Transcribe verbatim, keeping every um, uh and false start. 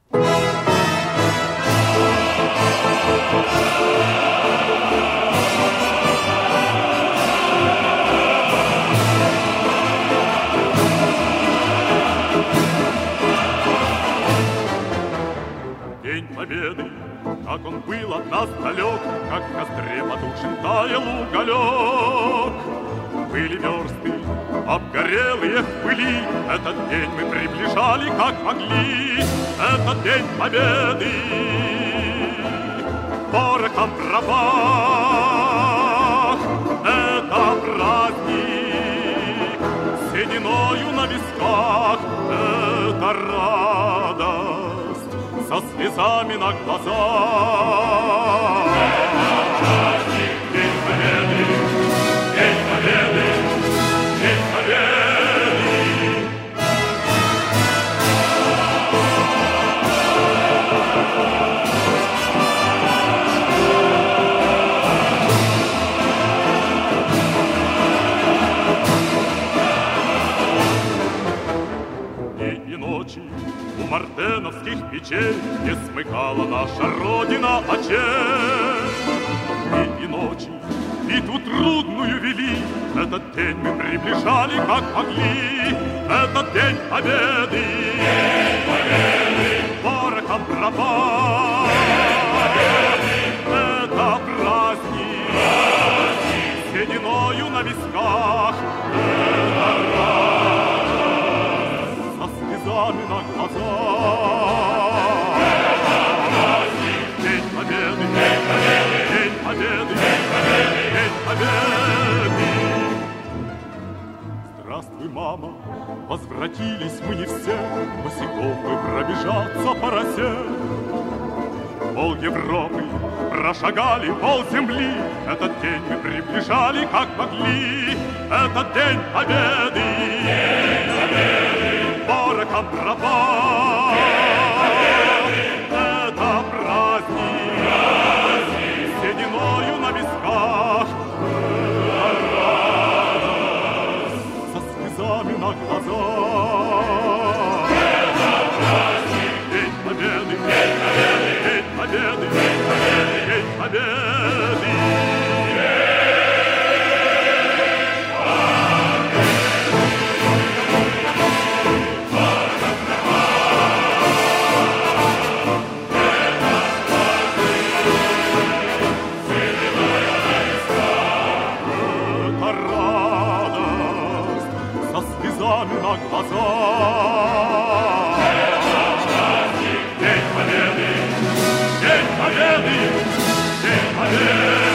День Победы, как он был от нас далек, как в костре потухшим таял уголек. Были версты, обгорелые в пыли, этот день мы приближали, как могли. Этот день Победы порохом пропах. Это праздник сединою на висках. Это радость со слезами на глазах. День Победы, День Победы, День Победы. Дни и ночи у мартеновских печей не смыкала наша Родина очей. Дни и ночи битву трудную вели, этот день мы приближали, как могли. Этот день Победы, День Победы, порохом пропах. Это праздник, праздник сединою на висках. Это радость со слезами на глазах. Это праздник, День Победы, День Победы, День Победы, День Победы, День Победы. Здравствуй, мама, возвратились мы не все, босиком мы пробежаться по росе. Пол Европы прошагали, пол земли, этот день мы приближали, как могли. Этот день Победы, День Победы, порохом пропах. Это праздник, праздник сединою на висках. Со слезами на глазах. Это праздник, День Победы, День Победы, День Победы, День Победы, День Победы. Это радость со слезами на глазах. Это праздник, День Победы, День Победы, День Победы.